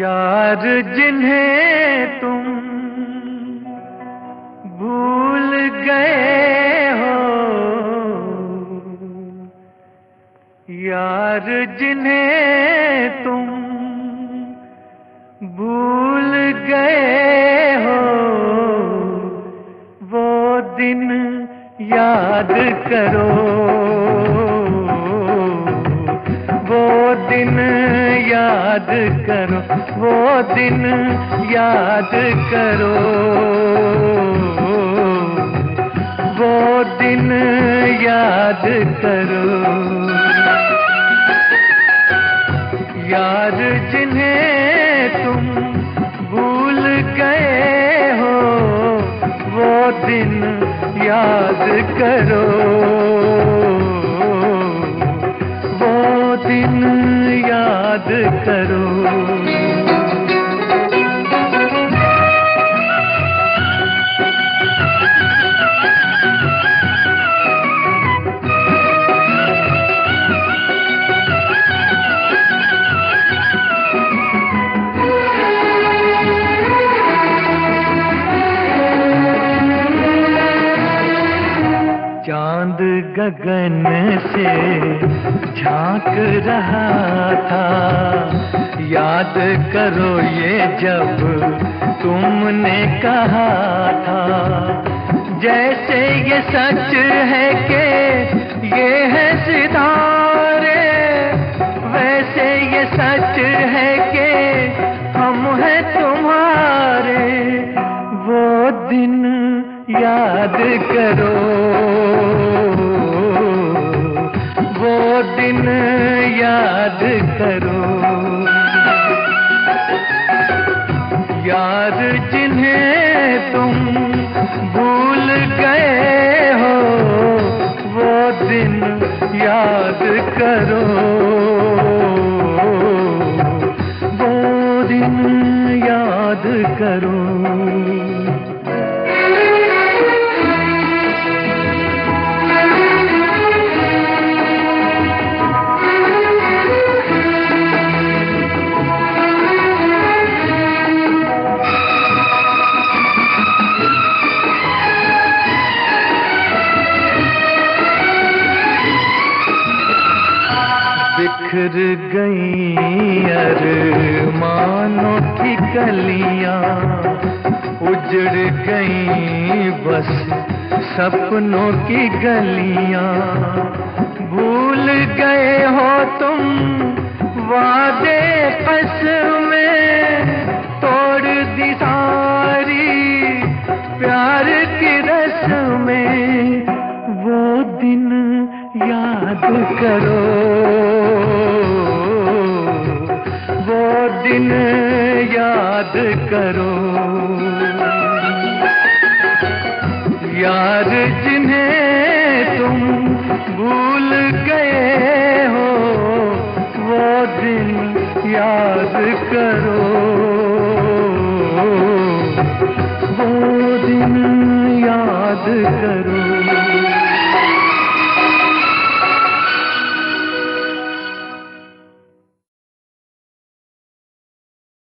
यार जिन्हें तुम भूल गए हो, यार जिन्हें तुम भूल गए हो, वो दिन याद करो, वो दिन याद करो, वो दिन याद करो, वो दिन याद करो। यार जिन्हें तुम भूल गए हो, वो दिन याद करो, वो दिन याद करो। चांद गगन से झांक रहा था, याद करो ये जब तुमने कहा था, जैसे ये सच है कि ये है सितारे, वैसे ये सच है कि हम हैं तुम्हारे। वो दिन याद करो, वो दिन याद करो। यार जिन्हें तुम भूल गए हो, वो दिन याद करो, वो दिन याद करो। बिखर गई अरमानों की कलियां, उजड़ गई बस सपनों की गलियां। भूल गए हो तुम वादे कसमें, तोड़ दी सारी प्यार की रस्में। वो दिन याद करो, वो दिन याद करो। यार जिन्हें तुम भूल गए हो, वो दिन याद करो, वो दिन याद करो।